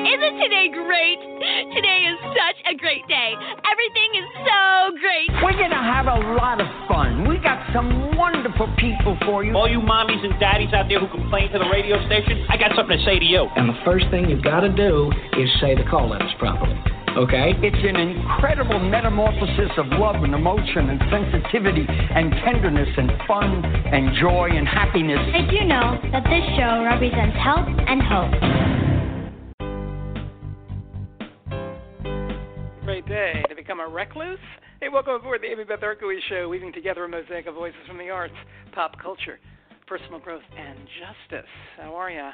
Isn't today great? Today is such a great day. Everything is so great. We're going to have a lot of fun. We got some wonderful people for you. All you mommies and daddies out there who complain to the radio station, I got something to say to you. And the first thing you've got to do is say the call letters properly. Okay? It's an incredible metamorphosis of love and emotion and sensitivity and tenderness and fun and joy and happiness. Did you know that this show represents health and hope? Great day to become a recluse? Hey, welcome aboard the Amy Beth Erkowitz Show, weaving together a mosaic of voices from the arts, pop culture, personal growth, and justice. How are ya?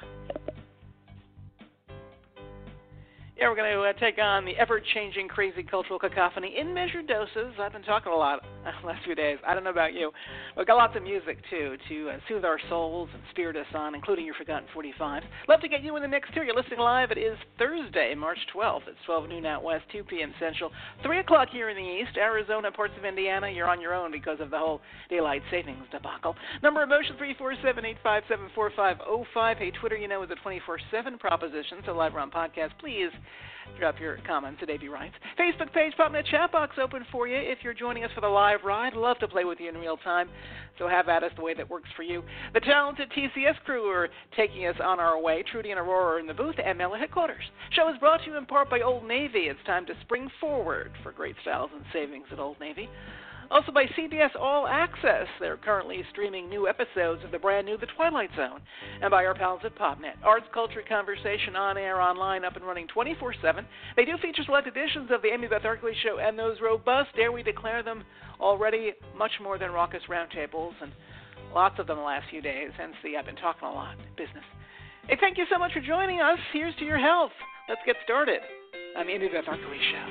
Yeah, we're going to take on the ever-changing, crazy cultural cacophony in measured doses. I've been talking a lot the last few days. I don't know about you. We've got lots of music, too, to soothe our souls and spirit us on, including your Forgotten 45s. Love to get you in the mix, too. You're listening live. It is Thursday, March 12th. It's 12 noon out west, 2 p.m. Central, 3 o'clock here in the east. Arizona, parts of Indiana, you're on your own because of the whole daylight savings debacle. Number of motion 347-857-4505. Hey, Twitter, you know, is a 24/7 proposition, so live on podcast, please drop your comments at A.B. Writes. Facebook page, PopNet chat box open for you if you're joining us for the live ride. Love to play with you in real time, so have at us the way that works for you. The talented TCS crew are taking us on our way. Trudy and Aurora are in the booth at Mela headquarters. Show is brought to you in part by Old Navy. It's time to spring forward for great styles and savings at Old Navy. Also by CBS All Access. They're currently streaming new episodes of the brand new The Twilight Zone. And by our pals at PopNet. Arts, culture, conversation, on air, online, up and running 24/7. They do feature select editions of the Amy Beth Erkowitz Show and those robust, dare we declare them, already much more than raucous roundtables, and lots of them the last few days. Hence the I've been talking a lot business. Hey, thank you so much for joining us. Here's to your health. Let's get started on the Amy Beth Erkowitz Show.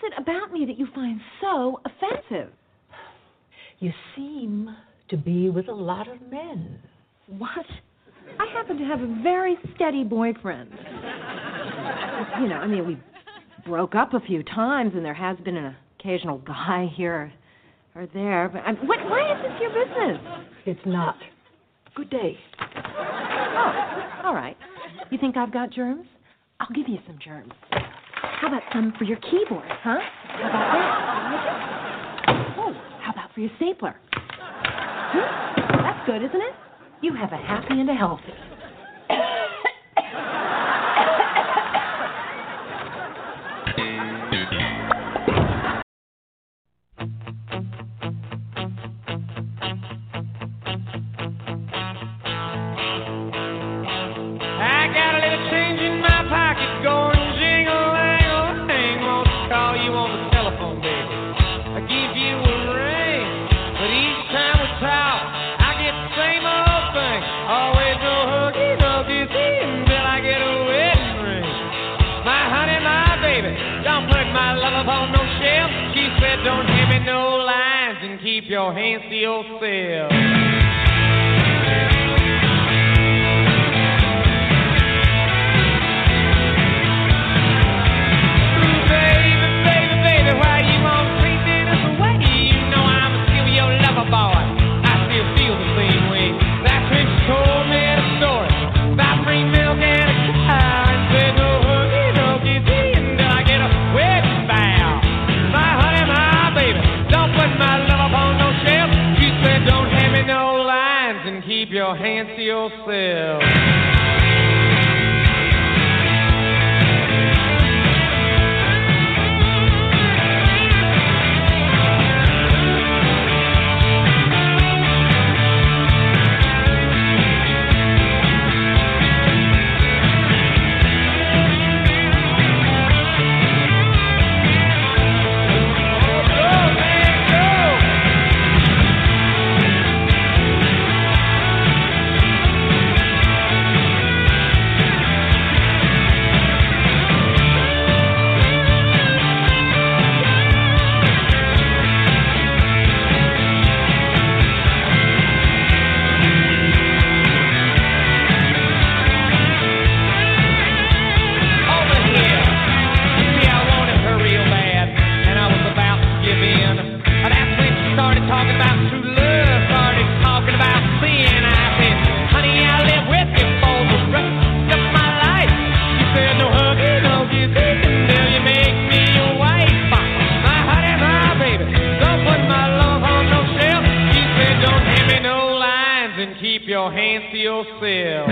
it about me that you find so offensive? You seem to be with a lot of men. What? I happen to have a very steady boyfriend. We broke up a few times, and there has been an occasional guy here or there. But why is this your business? It's not. Good day. Oh, all right. You think I've got germs? I'll give you some germs. How about some for your keyboard, huh? How about that? Oh, how about for your stapler? That's good, isn't it? You have a happy and a healthy. Don't hand me no lines and keep your hands to yourself. Baby, why you wanna treat me this way? You know I'm still your lover boy. I still feel the same way. That's when she told me the story about free milk and a cow and said no hooky, no kissy until I get a wedding vow. My honey, my baby, don't put my love up on no shelf. She said don't hand me no lines and keep your hands to yourself. Your hands to yourself.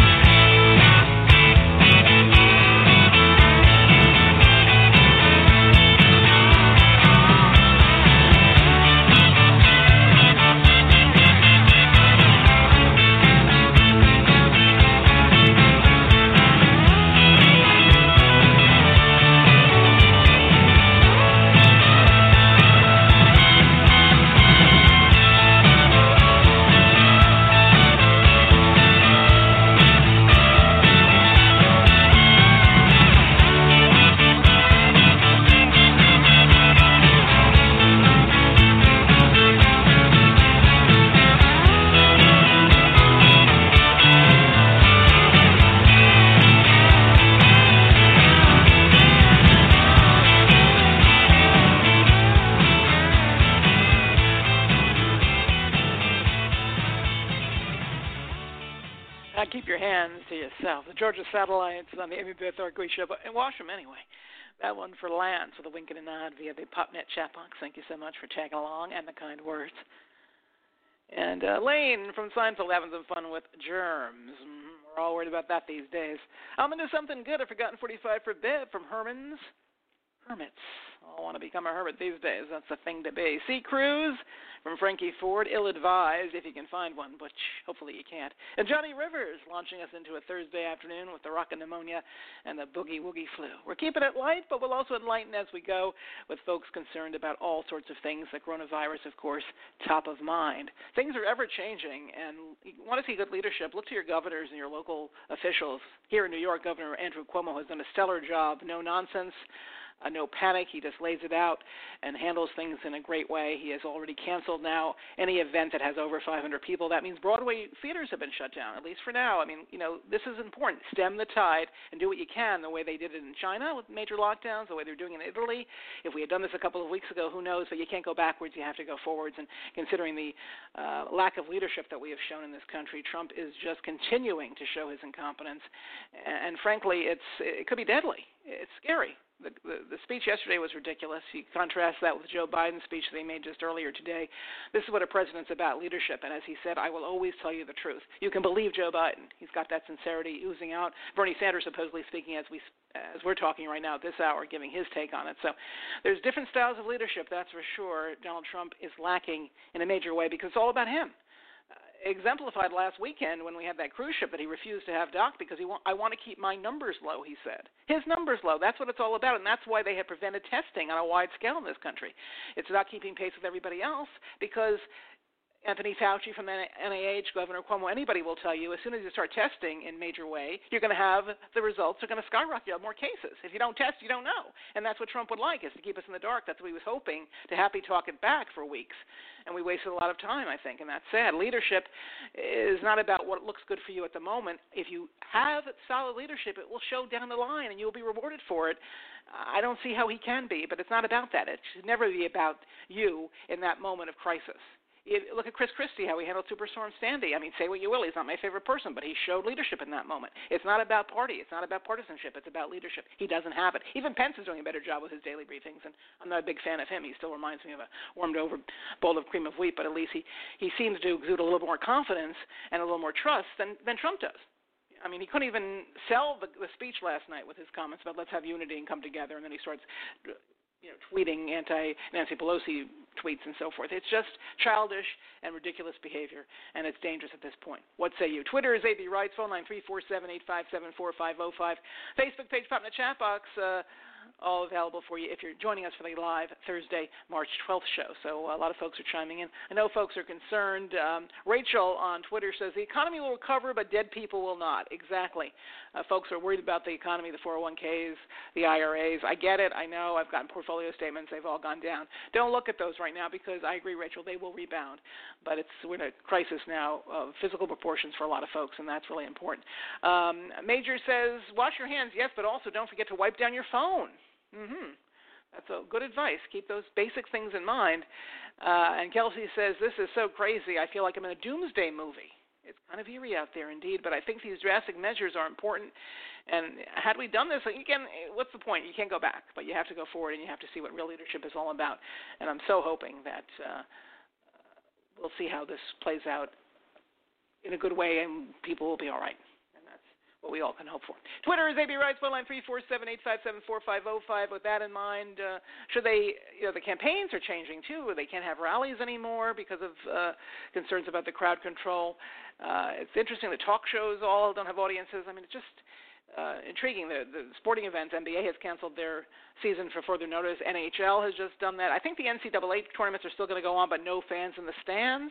Keep your hands to yourself. The Georgia Satellites on the Amy Beth Orgui Show, and wash them anyway. That one for Lance with a wink and a nod via the PopNet chat box. Thank you so much for tagging along and the kind words. And Lane from Seinfeld having some fun with germs. We're all worried about that these days. I'm going to do something good. I've forgotten 45 for Bev from Herman's Hermits. All want to become a hermit these days. That's the thing to be. Sea Cruise from Frankie Ford, ill-advised if you can find one, but hopefully you can't. And Johnny Rivers launching us into a Thursday afternoon with the rockin' pneumonia and the boogie-woogie flu. We're keeping it light, but we'll also enlighten as we go with folks concerned about all sorts of things. The coronavirus, of course, top of mind. Things are ever-changing, and you want to see good leadership. Look to your governors and your local officials. Here in New York, Governor Andrew Cuomo has done a stellar job. No nonsense. no panic. He just lays it out and handles things in a great way. He has already canceled now any event that has over 500 people. That means Broadway theaters have been shut down, at least for now. I mean, this is important. Stem the tide and do what you can the way they did it in China with major lockdowns, the way they're doing it in Italy. If we had done this a couple of weeks ago, who knows? But you can't go backwards. You have to go forwards. And considering the lack of leadership that we have shown in this country, Trump is just continuing to show his incompetence. And frankly, it could be deadly. It's scary. The speech yesterday was ridiculous. You contrast that with Joe Biden's speech that he made just earlier today. This is what a president's about, leadership. And as he said, I will always tell you the truth. You can believe Joe Biden. He's got that sincerity oozing out. Bernie Sanders supposedly speaking as we're talking right now at this hour, giving his take on it. So there's different styles of leadership, that's for sure. Donald Trump is lacking in a major way because it's all about him. Exemplified last weekend when we had that cruise ship that he refused to have docked because I want to keep my numbers low, he said. His numbers low, that's what it's all about, and that's why they have prevented testing on a wide scale in this country. It's not keeping pace with everybody else because Anthony Fauci from the NIH, Governor Cuomo, anybody will tell you as soon as you start testing in major way, you're going to have the results are going to skyrocket. You have more cases. If you don't test, you don't know. And that's what Trump would like, is to keep us in the dark. That's what he was hoping, to happy talk it back for weeks. And we wasted a lot of time, I think, and that's sad. Leadership is not about what looks good for you at the moment. If you have solid leadership, it will show down the line, and you'll be rewarded for it. I don't see how he can be, but it's not about that. It should never be about you in that moment of crisis. Look at Chris Christie, how he handled Superstorm Sandy. I mean, say what you will, he's not my favorite person, but he showed leadership in that moment. It's not about party. It's not about partisanship. It's about leadership. He doesn't have it. Even Pence is doing a better job with his daily briefings, and I'm not a big fan of him. He still reminds me of a warmed-over bowl of cream of wheat, but at least he seems to exude a little more confidence and a little more trust than Trump does. I mean, he couldn't even sell the speech last night with his comments about let's have unity and come together, and then he starts tweeting anti-Nancy Pelosi tweets and so forth. It's just childish and ridiculous behavior, and it's dangerous at this point. What say you? Twitter is AB Writes, phone line 347-857-4505. Facebook page, pop in the chat box, all available for you if you're joining us for the live Thursday, March 12th show. So a lot of folks are chiming in. I know folks are concerned. Rachel on Twitter says, the economy will recover, but dead people will not. Exactly. Folks are worried about the economy, the 401ks, the IRAs. I get it. I know. I've gotten portfolio statements. They've all gone down. Don't look at those right now because I agree, Rachel, they will rebound. But we're in a crisis now of physical proportions for a lot of folks, and that's really important. Major says, wash your hands, yes, but also don't forget to wipe down your phone. That's a good advice. Keep those basic things in mind. And Kelsey says, this is so crazy. I feel like I'm in a doomsday movie. It's kind of eerie out there indeed, but I think these drastic measures are important. And had we done this, again, what's the point? You can't go back, but you have to go forward and you have to see what real leadership is all about. And I'm so hoping that we'll see how this plays out in a good way and people will be all right. What we all can hope for. Twitter is AB Writes, phone line 347-857-4505. With that in mind, should they, the campaigns are changing too. They can't have rallies anymore because of concerns about the crowd control. It's interesting. The talk shows all don't have audiences. I mean, it's just intriguing. The sporting events, NBA has canceled their season for further notice. NHL has just done that. I think the NCAA tournaments are still going to go on, but no fans in the stands.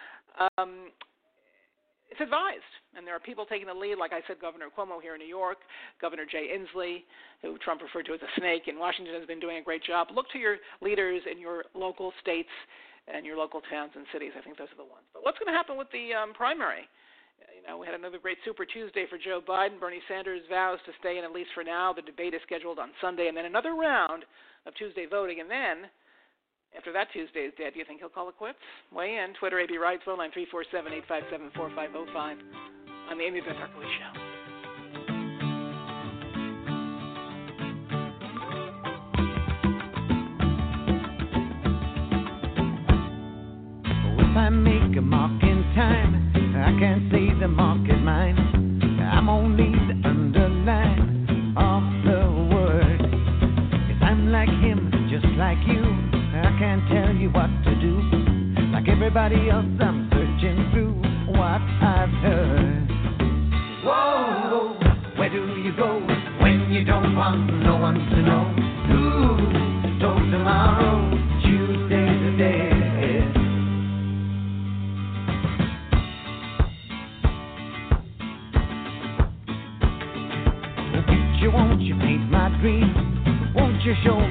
It's advised, and there are people taking the lead. Like I said, Governor Cuomo here in New York, Governor Jay Inslee, who Trump referred to as a snake in Washington, has been doing a great job. Look to your leaders in your local states and your local towns and cities. I think those are the ones. But what's going to happen with the primary? We had another great Super Tuesday for Joe Biden. Bernie Sanders vows to stay in, at least for now. The debate is scheduled on Sunday, and then another round of Tuesday voting, and then after that Tuesday is dead, do you think he'll call it quits? Weigh in. Twitter, AB Writes, phone line 347-857-4505 on the Amy Beth Harkley Show. If I make a mark in time, I can't say the mark is mine. I'm only the underline of the word. If I'm like him, just like you, I can't tell you what to do. Like everybody else, I'm searching through what I've heard. Whoa, where do you go when you don't want no one to know? Who told tomorrow, Tuesday's the day? Won't you paint my dream? Won't you show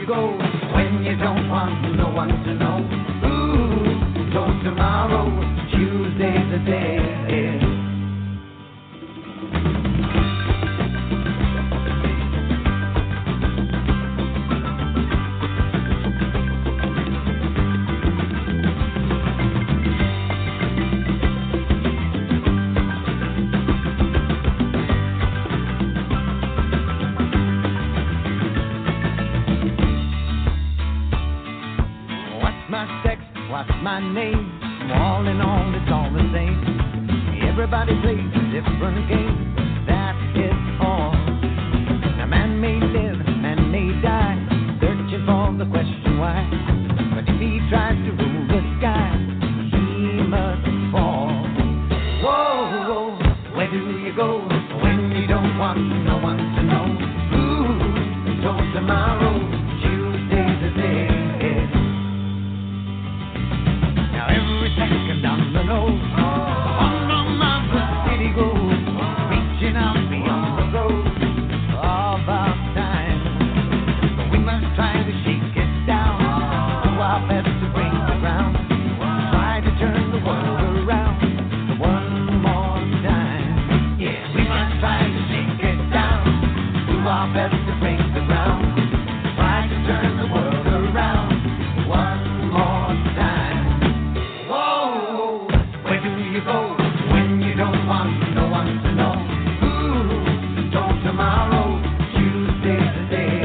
you go when you don't want no one to know? Ooh, don't tomorrow, Tuesday's the day. My name, all in all, it's all the same. Everybody plays a different game, that is all. A man may live, a man may die, searching for the question why. But if he tries to rule the sky, he must fall. Whoa, whoa, where do you go when you don't want no one to know? Ooh, so tomorrow, Tuesday's the day. Second down the nose, on the city goes, reaching out beyond the road of our time. We must try to shake it down, do our best to break the ground, try to turn the world around one more time. Yeah, we must try to shake it down, do our best to break the ground, try to turn the world around one more time. You go when you don't want no one to know. Ooh, don't tomorrow, Tuesday's the day.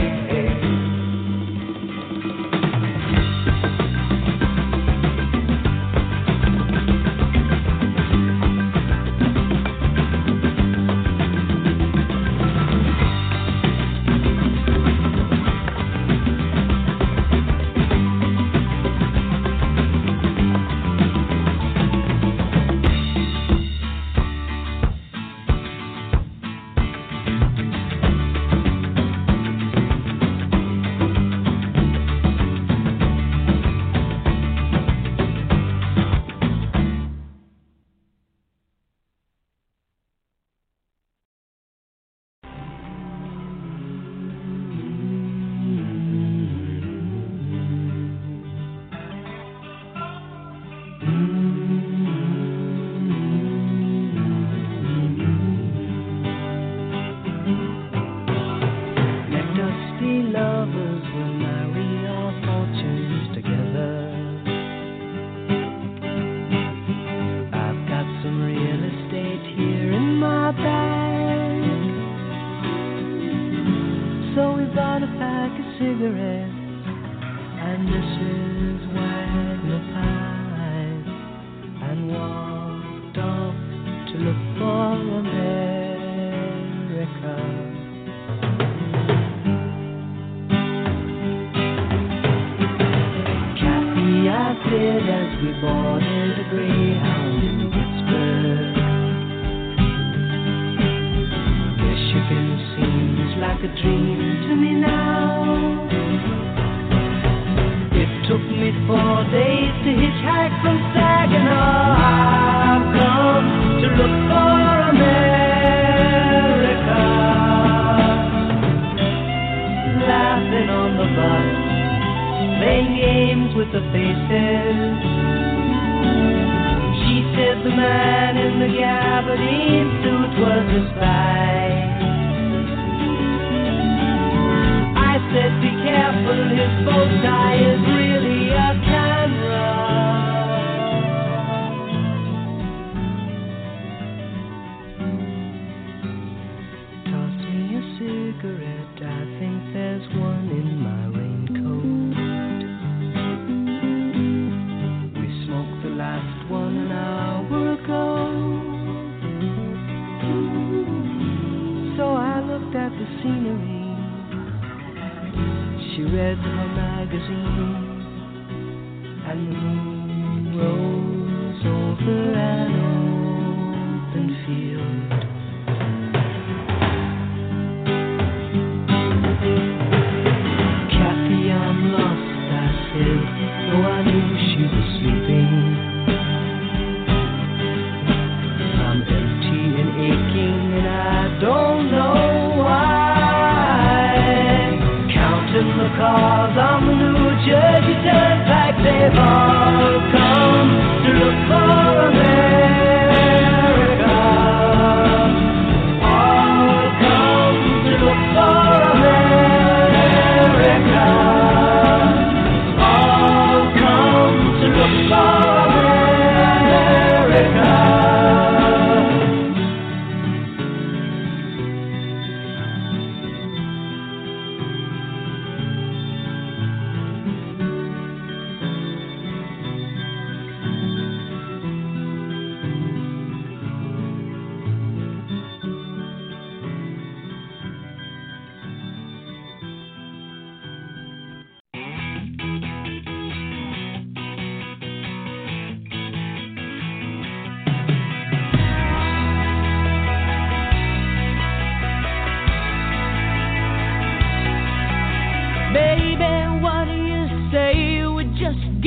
Don't know why. Counting the cars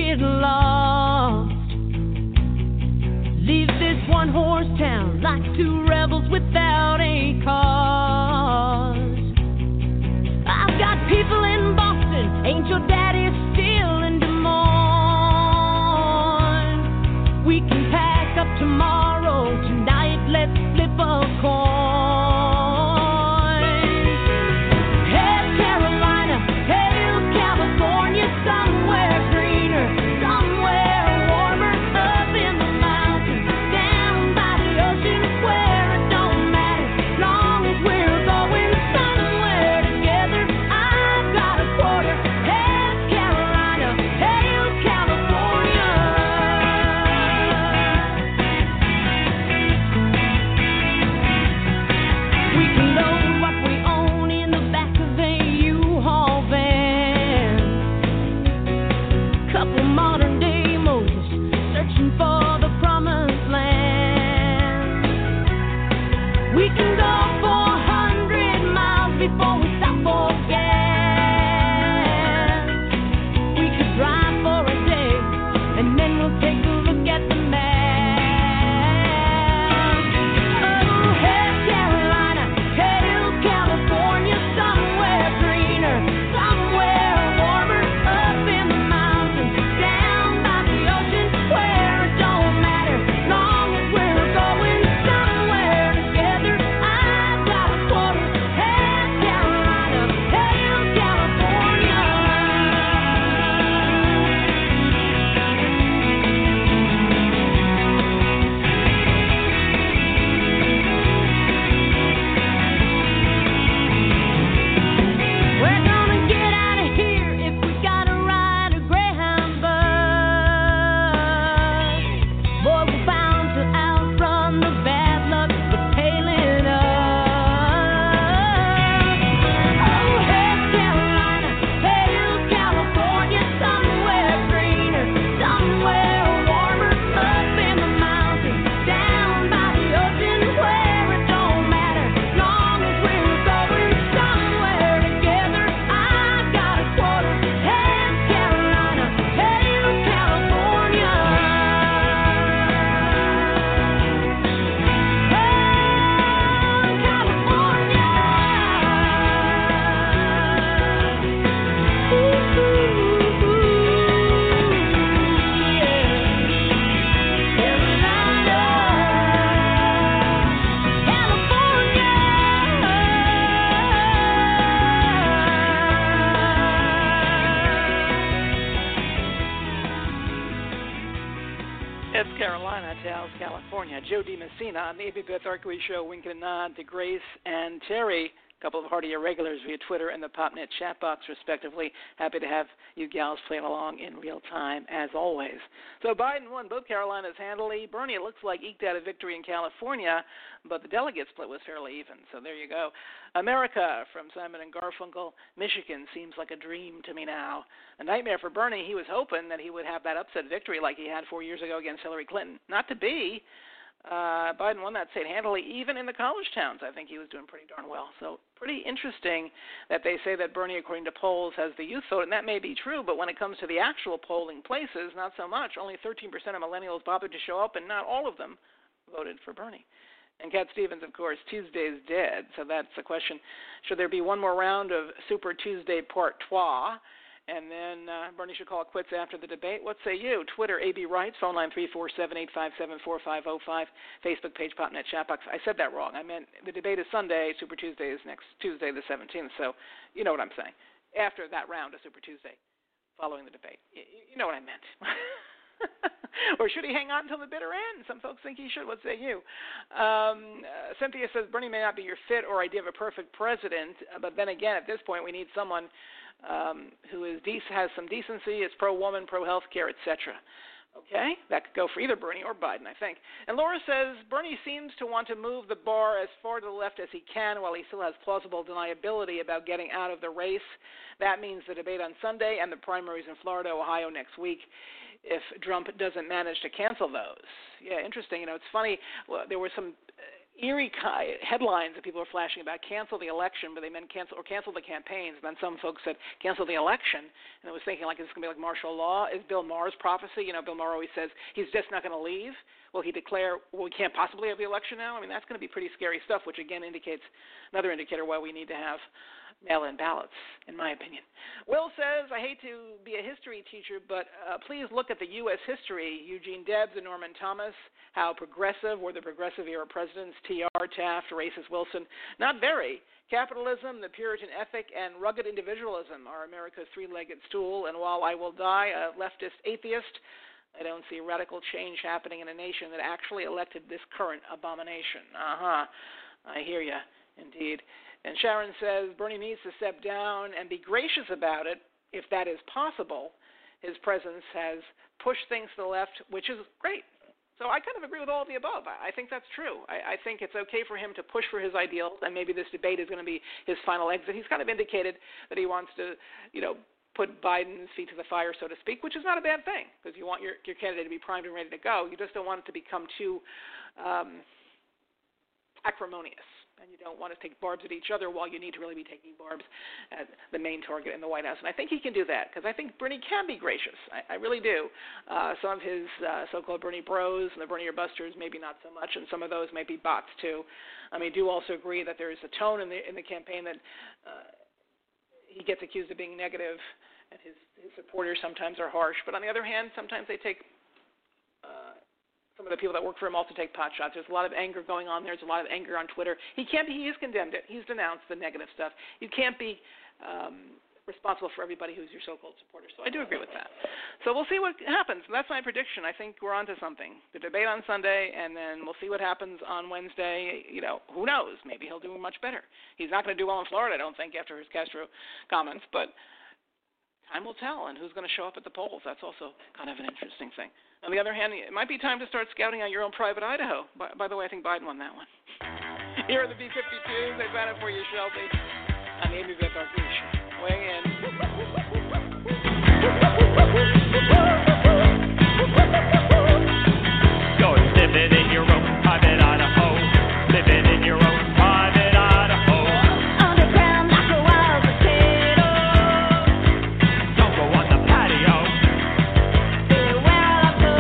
get lost. Leave this one-horse town like two rebels without a cause. I've got people in Boston, ain't your daddy still in Des Moines? We can pack up tomorrow, tonight let's flip a coin. Joe DiMessina on the A.B. Beth Arkway Show, winking a nod to Grace and Terry, a couple of hearty irregulars via Twitter and the PopNet chat box, respectively. Happy to have you gals playing along in real time, as always. So Biden won both Carolinas handily. Bernie, it looks like, eked out a victory in California, but the delegate split was fairly even, so there you go. America from Simon and Garfunkel. Michigan seems like a dream to me now. A nightmare for Bernie. He was hoping that he would have that upset victory like he had 4 years ago against Hillary Clinton. Not to be. Biden won that state handily, even in the college towns. I think he was doing pretty darn well. So pretty interesting that they say that Bernie, according to polls, has the youth vote, and that may be true, but when it comes to the actual polling places, not so much. Only 13% of millennials bothered to show up, and not all of them voted for Bernie. And Cat Stevens, of course, Tuesday's dead, so that's the question. Should there be one more round of Super Tuesday Part 2? And then Bernie should call it quits after the debate. What say you? Twitter, AB Writes, phone line 347-857-4505, Facebook page, PopNet chat box. I said that wrong. I meant the debate is Sunday, Super Tuesday is next Tuesday, the 17th. So you know what I'm saying. After that round of Super Tuesday, following the debate. You know what I meant. Or should he hang on until the bitter end? Some folks think he should. What say you? Cynthia says Bernie may not be your fit or idea of a perfect president, but then again, at this point, we need someone who has some decency, is pro-woman, pro-healthcare, etc. Okay? That could go for either Bernie or Biden, I think. And Laura says Bernie seems to want to move the bar as far to the left as he can while he still has plausible deniability about getting out of the race. That means the debate on Sunday and the primaries in Florida, Ohio next week, if Trump doesn't manage to cancel those. Yeah, interesting. You know, it's funny. Well, there were some eerie headlines that people are flashing about cancel the election, but they meant cancel the campaigns. And then some folks said cancel the election, and I was thinking like it's going to be like martial law. Is Bill Maher's prophecy? You know, Bill Maher always says he's just not going to leave. Will he declare, well, we can't possibly have the election now? I mean, that's going to be pretty scary stuff, which again indicates another indicator why we need to have mail-in ballots, in my opinion. Will says, I hate to be a history teacher, but please look at the U.S. history. Eugene Debs and Norman Thomas, how progressive were the progressive-era presidents, T.R., Taft, racist Wilson? Not very. Capitalism, the Puritan ethic, and rugged individualism are America's three-legged stool, and while I will die a leftist atheist, I don't see radical change happening in a nation that actually elected this current abomination. I hear you, indeed. And Sharon says Bernie needs to step down and be gracious about it, if that is possible. His presence has pushed things to the left, which is great. So I kind of agree with all of the above. I think that's true. I think it's okay for him to push for his ideals, and maybe this debate is going to be his final exit. He's kind of indicated that he wants to, put Biden's feet to the fire, so to speak, which is not a bad thing, because you want your candidate to be primed and ready to go. You just don't want it to become too acrimonious. And you don't want to take barbs at each other while you need to really be taking barbs at the main target in the White House. And I think he can do that, because I think Bernie can be gracious. I really do. Some of his so-called Bernie bros and the Bernier busters, maybe not so much, and some of those may be bots too. I do also agree that there is a tone in the campaign that he gets accused of being negative, and his supporters sometimes are harsh. But on the other hand, sometimes they take some of the people that work for him also take pot shots. There's a lot of anger going on there. There's a lot of anger on Twitter. He has condemned it. He's denounced the negative stuff. You can't be responsible for everybody who's your so-called supporter. So I do agree with that. So we'll see what happens. That's my prediction. I think we're on to something. The debate on Sunday, and then we'll see what happens on Wednesday. Who knows? Maybe he'll do much better. He's not going to do well in Florida, I don't think, after his Castro comments, but time will tell, and who's going to show up at the polls. That's also kind of an interesting thing. On the other hand, it might be time to start scouting out your own private Idaho. By the way, I think Biden won that one. Here are the B-52s. They've got it for you, Shelby. I'm Amy Beth Arkush. Weigh in. Go living in your own private Idaho. Living in your own private Idaho. Underground like a wild potato. Don't go on the patio. Beware of the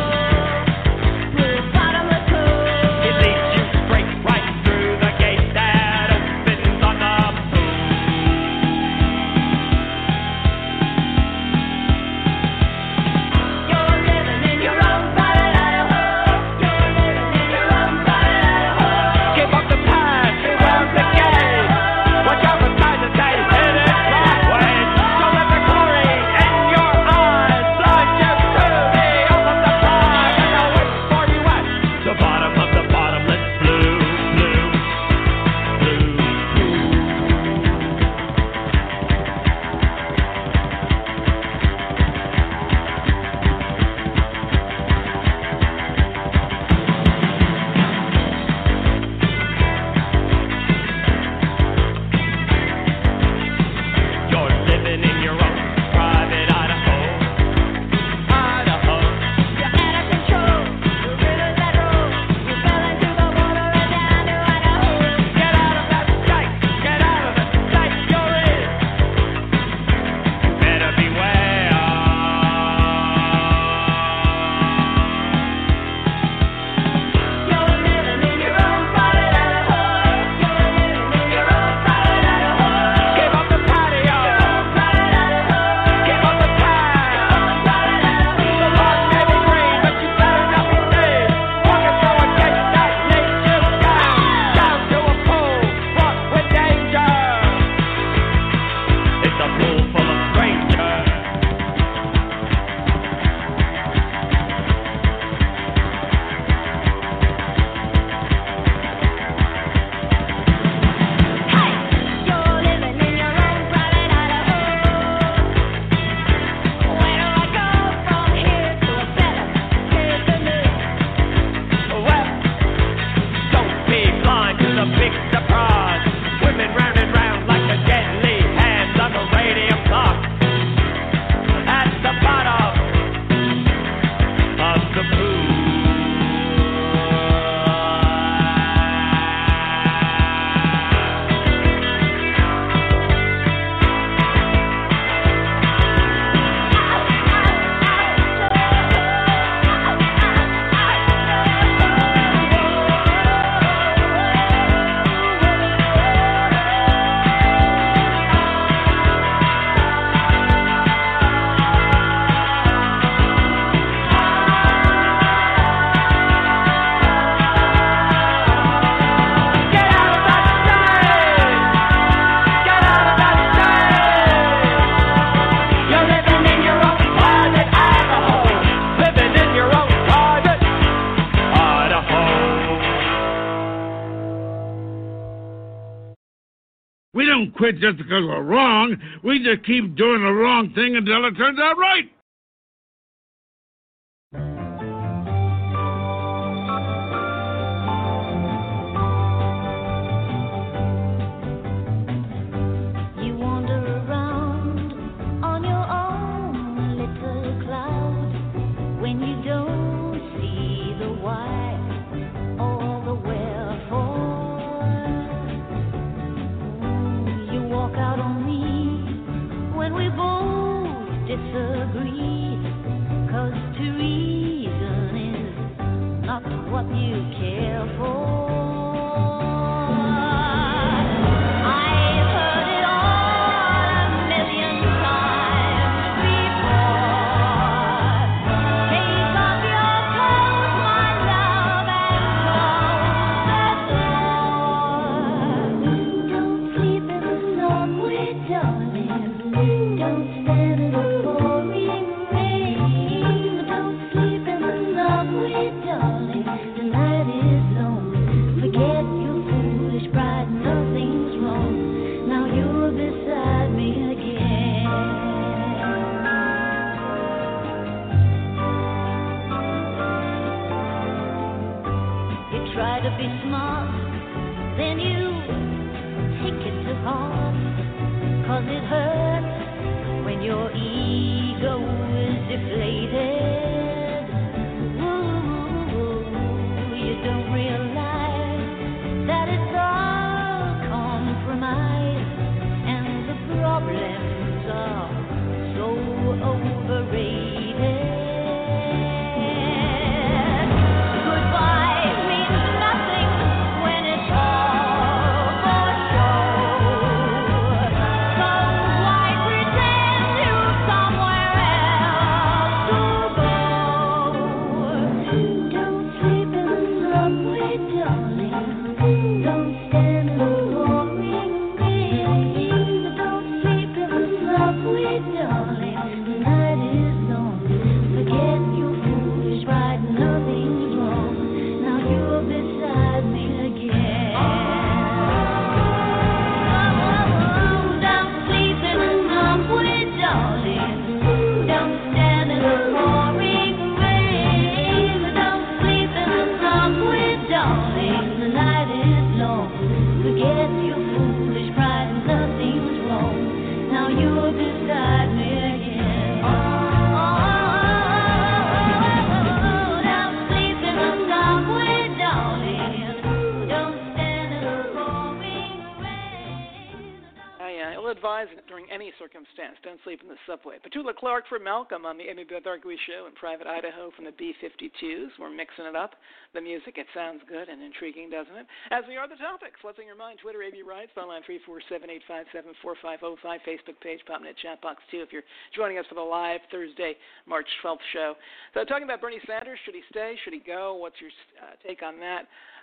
blue bottomless hole. It leads you straight right through the gate that opens on the moon. quit just because we're wrong. We just keep doing the wrong thing until it turns out right. Don't sleep in the subway. Petula Clark for Malcolm on the Amy Beth Argui Show in Private Idaho from the B-52s. We're mixing it up. The music, it sounds good and intriguing, doesn't it? As we are the topics. What's on your mind? Twitter, AB Writes, phone line 347-857-4505, Facebook page, PopNet chat box 2 if you're joining us for the live Thursday, March 12th show. So talking about Bernie Sanders, should he stay? Should he go? What's your take on that?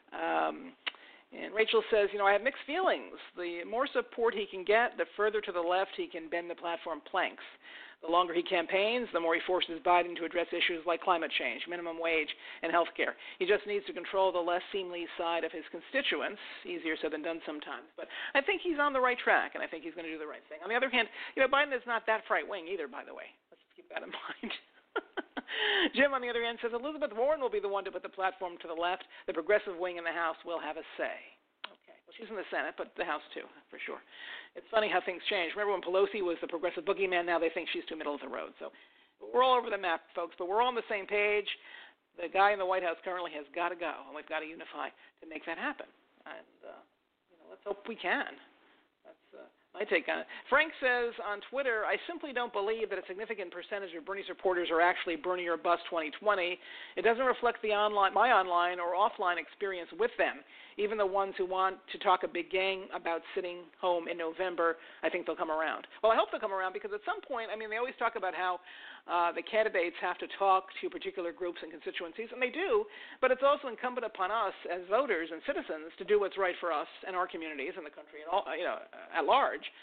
And Rachel says, I have mixed feelings. The more support he can get, the further to the left he can bend the platform planks. The longer he campaigns, the more he forces Biden to address issues like climate change, minimum wage, and health care. He just needs to control the less seemly side of his constituents. Easier said than done sometimes. But I think he's on the right track, and I think he's going to do the right thing. On the other hand, Biden is not that right-wing either, by the way. Let's keep that in mind. Jim, on the other hand, says Elizabeth Warren will be the one to put the platform to the left. The progressive wing in the House will have a say. Okay. Well, she's in the Senate, but the House too, for sure. It's funny how things change. Remember when Pelosi was the progressive boogeyman? Now they think she's too middle of the road. So we're all over the map, folks, but we're all on the same page. The guy in the White House currently has got to go, and we've got to unify to make that happen. And let's hope we can. That's my take on it. Frank says on Twitter, I simply don't believe that a significant percentage of Bernie supporters are actually Bernie or Bust 2020. It doesn't reflect my online or offline experience with them. Even the ones who want to talk a big gang about sitting home in November, I think they'll come around. Well, I hope they'll come around because at some point, they always talk about how the candidates have to talk to particular groups and constituencies, and they do, but it's also incumbent upon us as voters and citizens to do what's right for us and our communities and the country at large.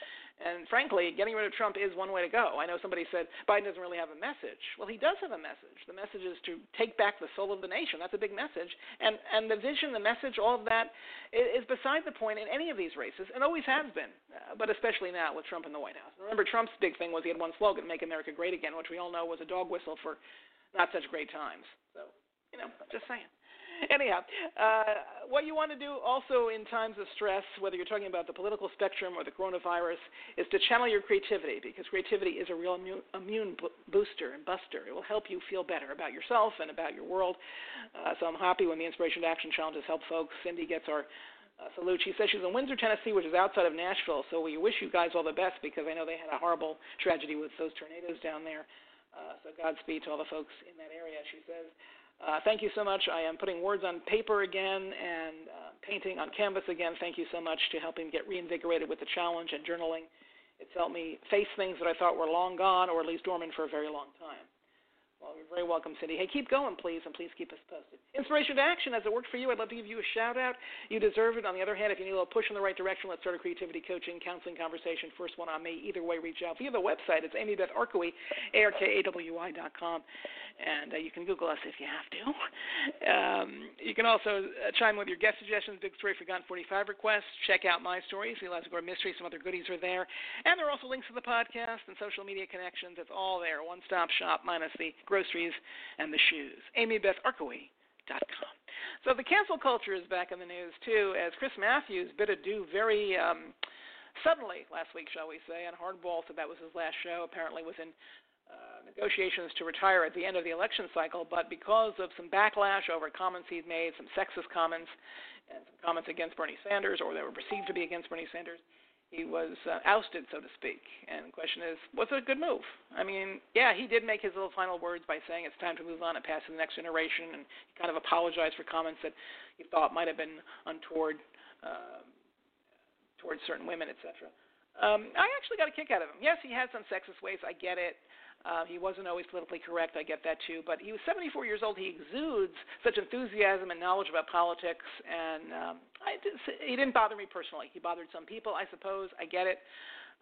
And frankly, getting rid of Trump is one way to go. I know somebody said Biden doesn't really have a message. Well, he does have a message. The message is to take back the soul of the nation. That's a big message. And the vision, the message, all of that is beside the point in any of these races, and always has been, but especially now with Trump in the White House. Remember, Trump's big thing was he had one slogan, Make America Great Again, which we all know was a dog whistle for not such great times. So, just saying. Anyhow, what you want to do also in times of stress, whether you're talking about the political spectrum or the coronavirus, is to channel your creativity, because creativity is a real immune booster and buster. It will help you feel better about yourself and about your world. So I'm happy when the Inspiration to Action Challenge has helped folks. Cindy gets our salute. She says she's in Windsor, Tennessee, which is outside of Nashville, so we wish you guys all the best, because I know they had a horrible tragedy with those tornadoes down there. So Godspeed to all the folks in that area, she says. Thank you so much. I am putting words on paper again and painting on canvas again. Thank you so much to helping get reinvigorated with the challenge and journaling. It's helped me face things that I thought were long gone or at least dormant for a very long time. Well, you're very welcome, Cindy. Hey, keep going, please, and please keep us posted. Inspiration to Action, has it worked for you? I'd love to give you a shout-out. You deserve it. On the other hand, if you need a little push in the right direction, let's start a creativity coaching, counseling conversation. First one on me. Either way, reach out via the website. It's Amy Beth Arkawy, ARKAWY.com. And you can Google us if you have to. You can also chime with your guest suggestions, Big Story Forgotten 45 requests. Check out my stories, The Eliza Gore Mystery. Some other goodies are there. And there are also links to the podcast and social media connections. It's all there. One-stop shop minus the groceries and the shoes. AmyBethArkawy.com. So the cancel culture is back in the news, too, as Chris Matthews bid adieu very suddenly last week, shall we say, on Hardball. So that was his last show. Apparently was in negotiations to retire at the end of the election cycle, but because of some backlash over comments he'd made, some sexist comments, and some comments against Bernie Sanders, or that were perceived to be against Bernie Sanders, he was ousted, so to speak. And the question is, was it a good move? I mean, yeah, he did make his little final words by saying it's time to move on and pass to the next generation, and he kind of apologized for comments that he thought might have been untoward towards certain women, etc. I actually got a kick out of him. Yes, he had some sexist ways. I get it. He wasn't always politically correct. I get that, too. But he was 74 years old. He exudes such enthusiasm and knowledge about politics, and he didn't bother me personally. He bothered some people, I suppose. I get it.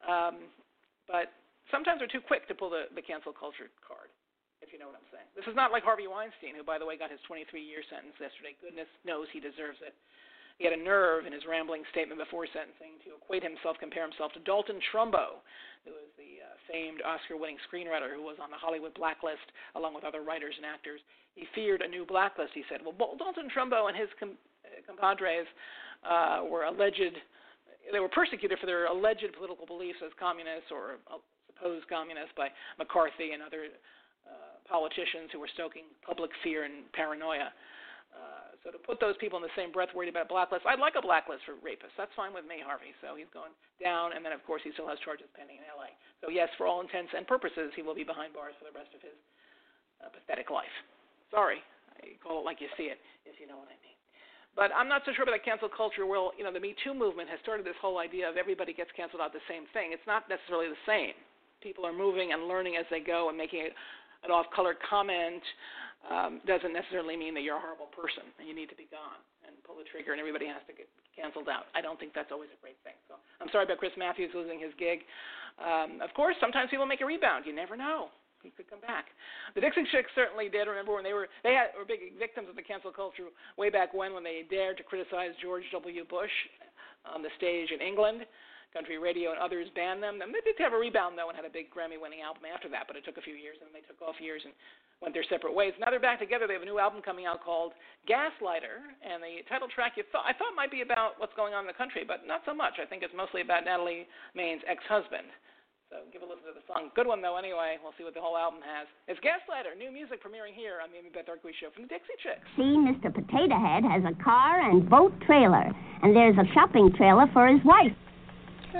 But sometimes they're too quick to pull the cancel culture card, if you know what I'm saying. This is not like Harvey Weinstein, who, by the way, got his 23-year sentence yesterday. Goodness knows he deserves it. He had a nerve in his rambling statement before sentencing to compare himself to Dalton Trumbo, who is the famed Oscar-winning screenwriter who was on the Hollywood blacklist along with other writers and actors. He feared a new blacklist, he said. Well, Dalton Trumbo and his compadres were persecuted for their alleged political beliefs as communists or supposed communists by McCarthy and other politicians who were stoking public fear and paranoia. So to put those people in the same breath worried about a blacklist, I'd like a blacklist for rapists. That's fine with me, Harvey. So he's going down, and then, of course, he still has charges pending in L.A. So, yes, for all intents and purposes, he will be behind bars for the rest of his pathetic life. Sorry. I call it like you see it, if you know what I mean. But I'm not so sure about the cancel culture where, the Me Too movement has started this whole idea of everybody gets canceled out the same thing. It's not necessarily the same. People are moving and learning as they go and making an off-color comment doesn't necessarily mean that you're a horrible person and you need to be gone and pull the trigger and everybody has to get canceled out. I don't think that's always a great thing. So I'm sorry about Chris Matthews losing his gig. Of course, sometimes people make a rebound. You never know. He could come back. The Dixie Chicks certainly did. Remember when they were big victims of the cancel culture way back when they dared to criticize George W. Bush on the stage in England. Country radio and others banned them. They did have a rebound, though, and had a big Grammy-winning album after that, but it took a few years, and then they took off years and went their separate ways. Now they're back together. They have a new album coming out called Gaslighter, and the title track I thought might be about what's going on in the country, but not so much. I think it's mostly about Natalie Maine's ex-husband. So give a listen to the song. Good one, though, anyway. We'll see what the whole album has. It's Gaslighter, new music premiering here on the Amy Beth Arkawy Show from the Dixie Chicks. See, Mr. Potato Head has a car and boat trailer, and there's a shopping trailer for his wife. 3,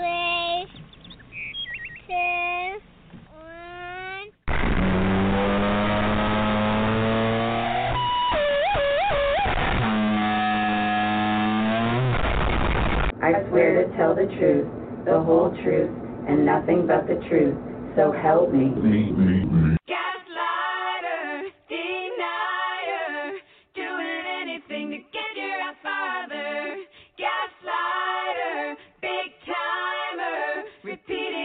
2, 1. I swear to tell the truth, the whole truth, and nothing but the truth. So help me. Gaslighter, denier, doing anything to get your ass farther. Gaslighter, big timer, repeating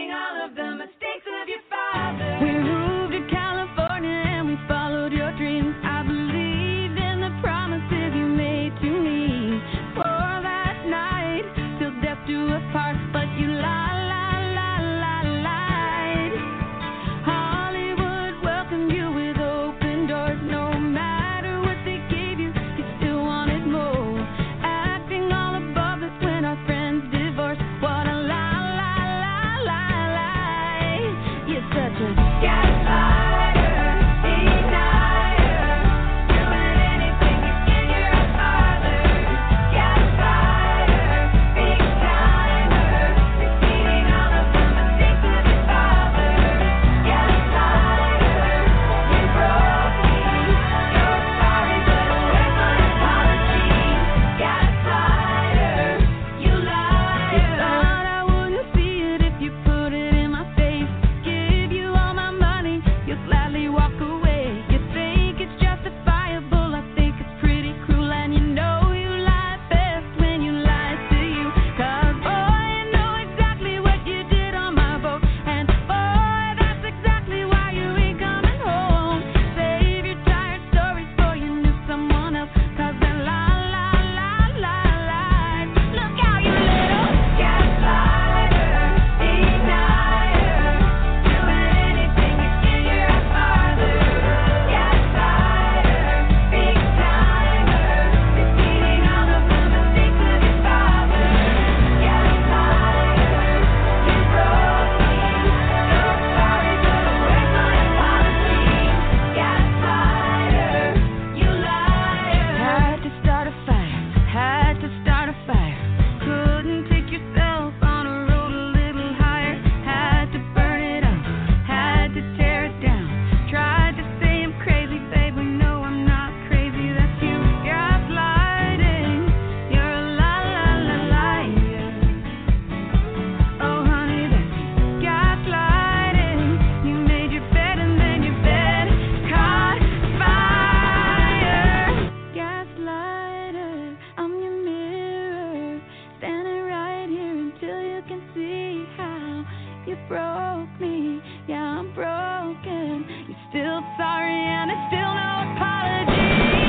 me. Yeah, I'm broken. You're still sorry and it's still no apology.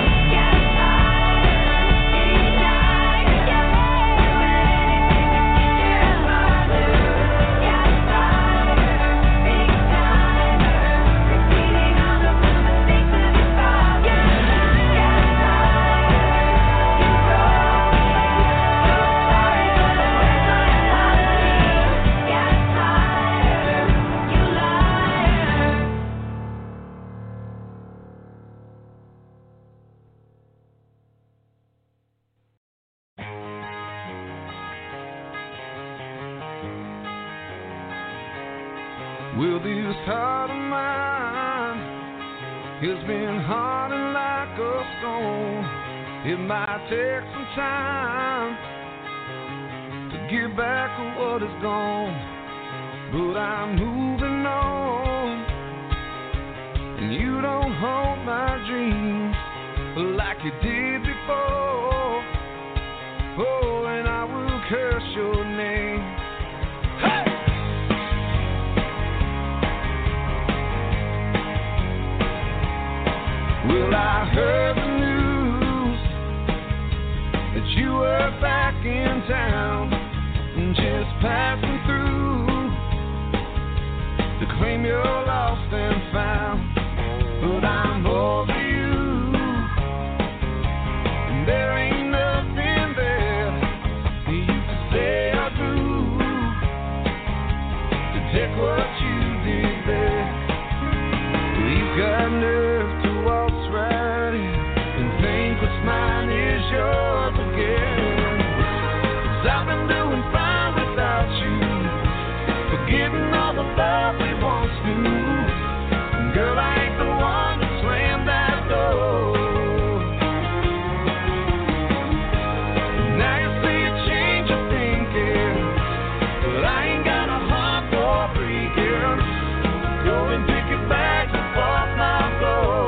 Well, this heart of mine has been hardened like a stone. It might take some time to get back to what is gone, but I'm moving on, and you don't hold my dreams like you did before. Oh, and I will curse your name. Hey! Well, I heard the news that you were back in town, just passing through to claim you're lost and found. But I'm over you, and there ain't nothing there that you can say or do to take what you did there. We've got nerve to walk right and think what's mine is yours again. 'Cause I've been doing fine without you, forgetting all the love we once knew. And girl, I ain't the one that slammed that door. Now you see a change of thinking, but I ain't got a heart for breaking. Go and pick it back up off my floor.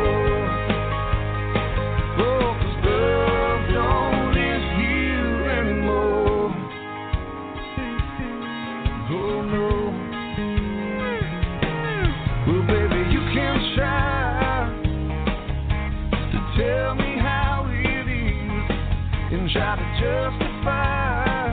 Tell me how it is and try to justify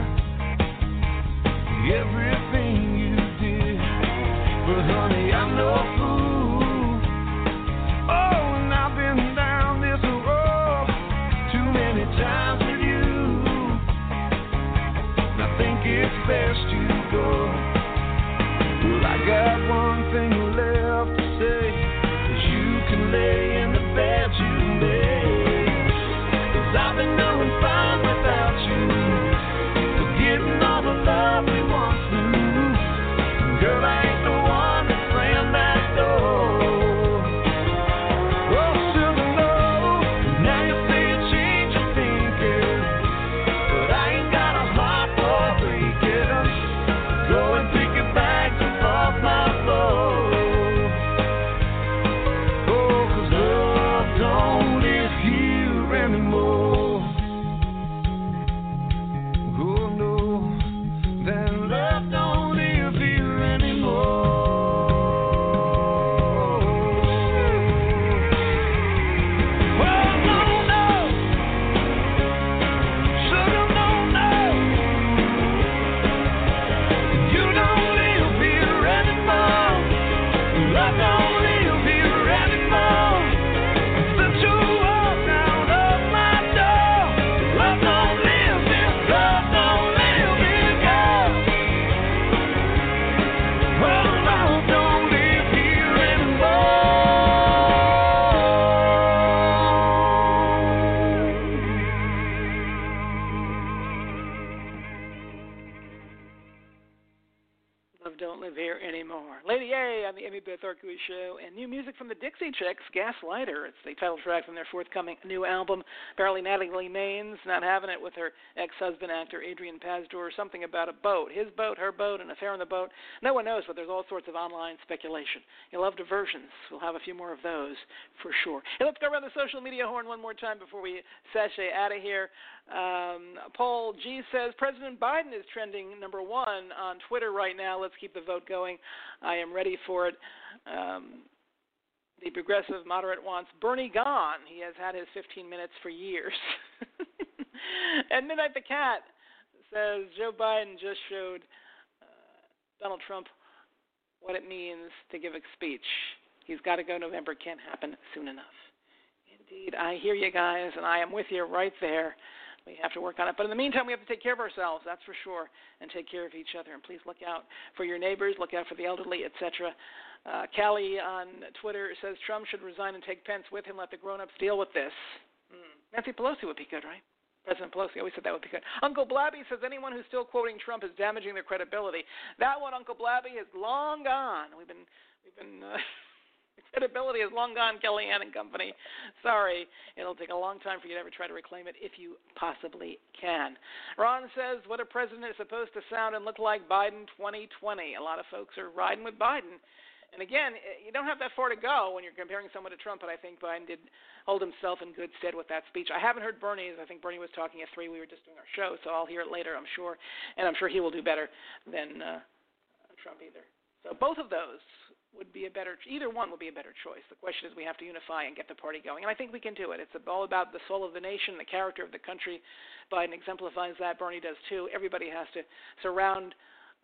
everything you did. But honey, I'm no fool. Oh, and I've been down this road too many times with you. And I think it's best you go. Well, I got one thing left to say, 'cause you can lay in the bed you made. 'Cause I've been doing fine without you, forgetting all the love we once knew. Girl, I ain't the one that slammed that door. Oh, sugar, no, now you say a change of thinking, but I ain't got a heart for breaking. Go and pick it back up off my floor. Show, and new music from the Dixie Chicks, Gaslighter. It's the title track from their forthcoming new album. Apparently Natalie Maines not having it with her ex-husband, actor Adrian Pasdor. Something about a boat. His boat, her boat, an affair on the boat. No one knows, but there's all sorts of online speculation. You'll love diversions. We'll have a few more of those for sure. Hey, let's go around the social media horn one more time before we sashay out of here. Paul G says, President Biden is trending #1 on Twitter right now. Let's keep the vote going. I am ready for it. The progressive moderate wants Bernie gone. He has had his 15 minutes for years. And Midnight the Cat says, Joe Biden just showed Donald Trump what it means to give a speech. He's got to go. November can't happen soon enough. Indeed, I hear you guys, and I am with you right there. We have to work on it. But in the meantime, we have to take care of ourselves, that's for sure, and take care of each other. And please look out for your neighbors, look out for the elderly, etc. Callie on Twitter says Trump should resign and take Pence with him. Let the grown-ups deal with this. Nancy Pelosi would be good, right? President Pelosi always said that would be good. Uncle Blabby says anyone who's still quoting Trump is damaging their credibility. That one, Uncle Blabby, is long gone. We've been credibility is long gone, Kellyanne and company. Sorry, it'll take a long time for you to ever try to reclaim it if you possibly can. Ron says, what a president is supposed to sound and look like Biden 2020. A lot of folks are riding with Biden. And again, you don't have that far to go when you're comparing someone to Trump, but I think Biden did hold himself in good stead with that speech. I haven't heard Bernie's. I think Bernie was talking at 3. We were just doing our show, so I'll hear it later, I'm sure. And I'm sure he will do better than Trump either. So both of those would be either one would be a better choice. The question is we have to unify and get the party going, and I think we can do it. It's all about the soul of the nation, the character of the country. Biden exemplifies that. Bernie does too. Everybody has to surround,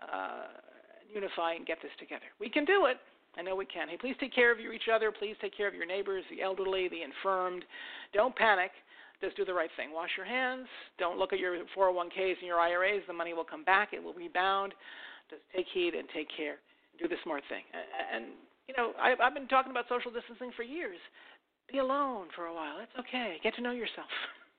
unify, and get this together. We can do it. I know we can. Hey, please take care of each other. Please take care of your neighbors, the elderly, the infirmed. Don't panic. Just do the right thing. Wash your hands. Don't look at your 401ks and your IRAs. The money will come back. It will rebound. Just take heed and take care. Do the smart thing. And you know, I've been talking about social distancing for years. Be alone for a while. It's okay. Get to know yourself.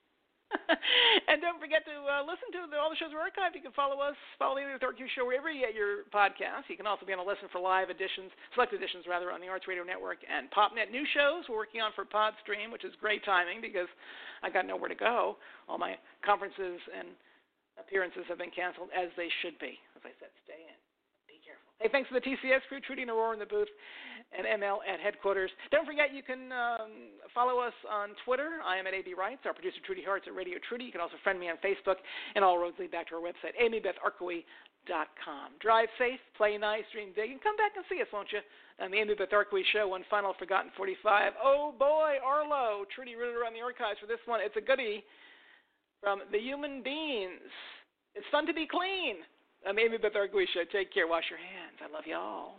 And don't forget to listen to all the shows are archived. You can follow us, follow the Arthur Q Show wherever you get your podcasts. You can also be on a listen for live editions, select editions rather, on the Arts Radio Network and PopNet. New shows we're working on for PodStream, which is great timing because I got nowhere to go. All my conferences and appearances have been canceled, as they should be. As I said, stay in. Hey, thanks to the TCS crew, Trudy and Aurora in the booth, and ML at headquarters. Don't forget, you can follow us on Twitter. I am at AB Rights. Our producer, Trudy Hart's at Radio Trudy. You can also friend me on Facebook, and all roads lead back to our website, AmyBethArkaway.com. Drive safe, play nice, dream big, and come back and see us, won't you? On the Amy Beth Arkaway Show, one final forgotten 45. Oh, boy, Arlo. Trudy rooted around the archives for this one. It's a goodie from The Human Beings. It's fun to be clean. I'm Amy Beth Arkaway Show. Take care. Wash your hands. I love you all.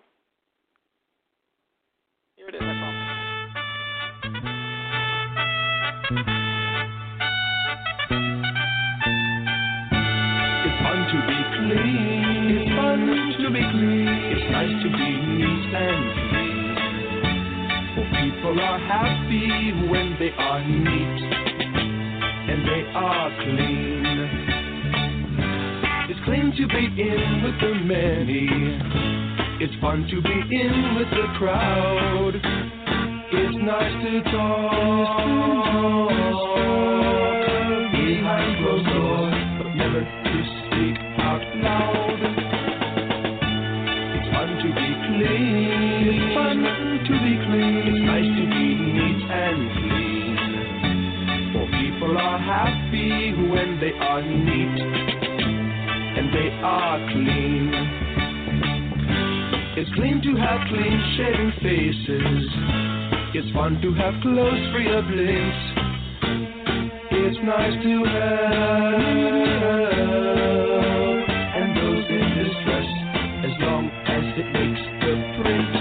Here it is. That's all. It's fun to be clean. It's fun to be clean. It's nice to be neat and clean. For people are happy when they are neat and they are clean. It's clean to be in with the many. It's fun to be in with the crowd. It's nice to talk behind closed doors, but never to speak out loud. It's fun to be clean. It's fun to be clean. It's nice to be neat and clean. For people are happy when they are neat and they are clean. It's clean to have clean shaven faces. It's fun to have clothes free of links. It's nice to help and those in distress as long as it makes the print.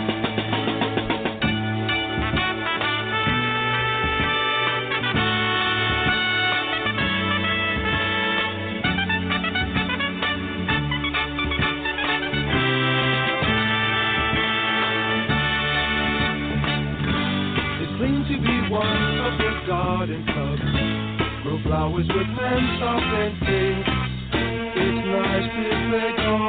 Garden club, grow flowers with hands soft and pink. It's nice to play golf.